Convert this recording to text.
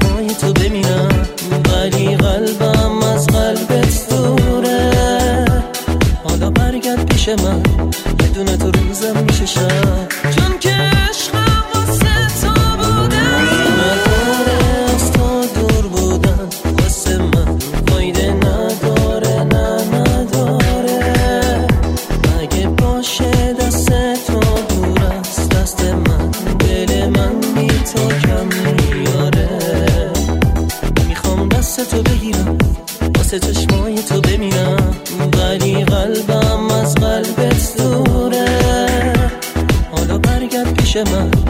چشمای تو بمیرم، ولی قلبم از قلبت دوره. حالا برگرد پیش من، بدون تو روزم میشه شب، چون که عشقم واسه تو بوده. نداره از تو دور بودن، واسه من فایده نداره، نه نداره. اگه باشه دست تو دور از دست من، دل من بی تو کم میاره. میخوام دست تو بگیرم، واسه چشمای تو بمیرم، ولی قلبم از قلبت دوره. حالا برگرد پیش من،